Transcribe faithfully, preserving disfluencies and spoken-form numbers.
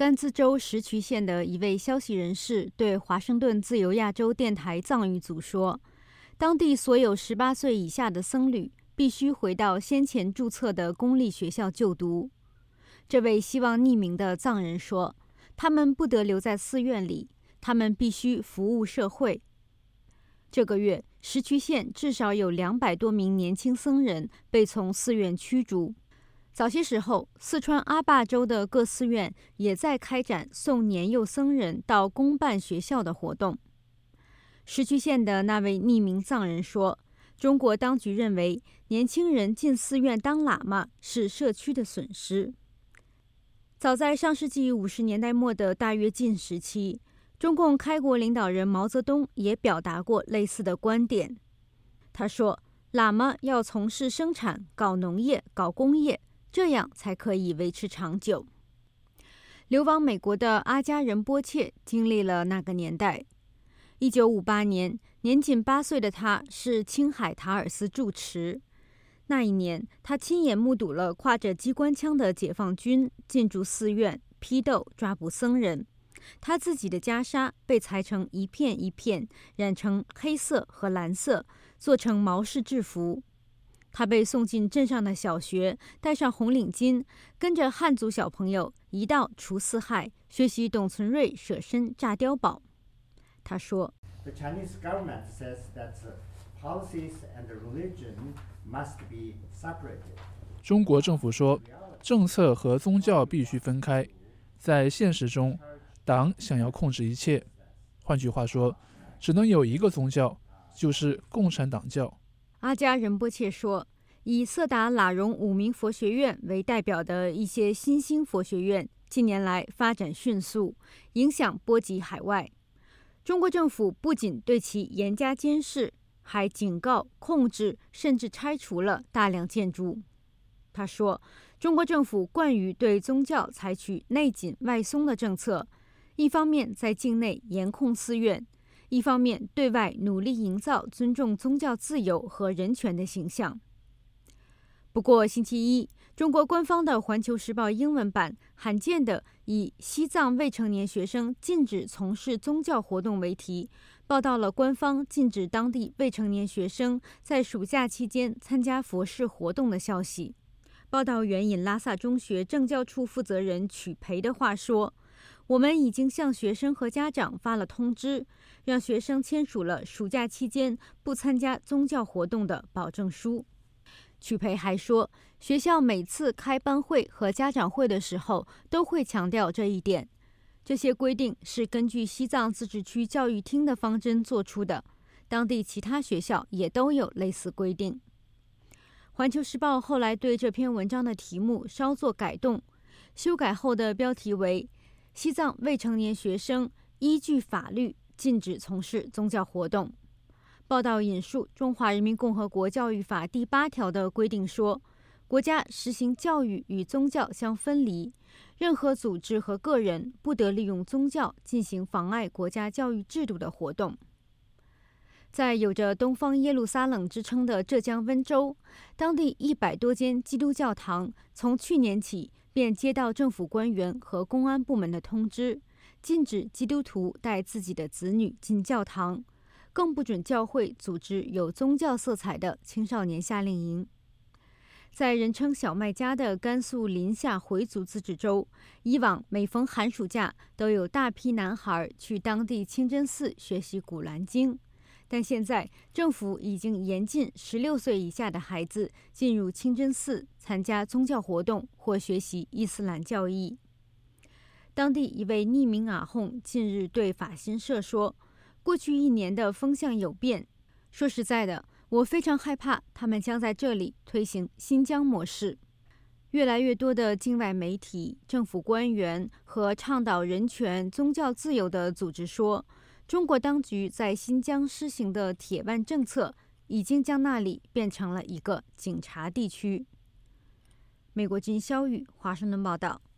甘孜州石渠县的一位消息人士对华盛顿自由亚洲电台藏语组说，当地所有十八岁以下的僧侣必须回到先前注册的公立学校就读。这位希望匿名的藏人说，他们不得留在寺院里，他们必须服务社会。这个月，石渠县至少有两百多名年轻僧人被从寺院驱逐。早些时候，四川阿坝州的各寺院也在开展送年幼僧人到公办学校的活动。石渠县的那位匿名藏人说，中国当局认为年轻人进寺院当喇嘛是社区的损失。早在上世纪五十年代末的大跃进时期，中共开国领导人毛泽东也表达过类似的观点。他说，喇嘛要从事生产，搞农业，搞工业，这样才可以维持长久。流亡美国的阿加仁波切经历了那个年代。一九五八年，年仅八岁的他是青海塔尔斯住持。那一年，他亲眼目睹了挎着机关枪的解放军进驻寺院，批斗抓捕僧人。他自己的袈裟被裁成一片一片，染成黑色和蓝色，做成毛式制服。他被送进镇上的小学，戴上红领巾，跟着汉族小朋友一道除四害，学习董存瑞舍身炸碉堡。他说 The Chinese government says that policies and religion must be separated. 中国政府说，政策和宗教必须分开。在现实中，党想要控制一切。换句话说，只能有一个宗教，就是共产党教。 阿加仁波切说，以色达喇荣五明佛学院为代表的一些新兴佛学院近年来发展迅速，影响波及海外。中国政府不仅对其严加监视，还警告、控制，甚至拆除了大量建筑。他说，中国政府惯于对宗教采取内紧外松的政策，一方面在境内严控寺院，一方面对外努力营造尊重宗教自由和人权的形象。不过星期一，中国官方的《环球时报》英文版罕见地以西藏未成年学生禁止从事宗教活动为题，报道了官方禁止当地未成年学生在暑假期间参加佛事活动的消息。报道援引拉萨中学政教处负责人曲培的话说，我们已经向学生和家长发了通知，让学生签署了暑假期间不参加宗教活动的保证书。曲培还说，学校每次开班会和家长会的时候都会强调这一点。这些规定是根据西藏自治区教育厅的方针做出的，当地其他学校也都有类似规定。环球时报后来对这篇文章的题目稍作改动，修改后的标题为西藏未成年学生依据法律禁止从事宗教活动。报道引述《中华人民共和国教育法》第八条的规定说，国家实行教育与宗教相分离，任何组织和个人不得利用宗教进行妨碍国家教育制度的活动。在有着东方耶路撒冷之称的浙江温州，当地一百多间基督教堂从去年起便接到政府官员和公安部门的通知，禁止基督徒带自己的子女进教堂，更不准教会组织有宗教色彩的青少年夏令营。在人称小麦家的甘肃临夏回族自治州，以往每逢寒暑假都有大批男孩去当地清真寺学习古兰经，但现在政府已经严禁十六岁以下的孩子进入清真寺参加宗教活动或学习伊斯兰教义。当地一位匿名阿訇近日对法新社说，过去一年的风向有变，说实在的，我非常害怕他们将在这里推行新疆模式。越来越多的境外媒体、政府官员和倡导人权、宗教自由的组织说，中国当局在新疆施行的铁腕政策已经将那里变成了一个警察地区。美国之音肖宇华盛顿报道。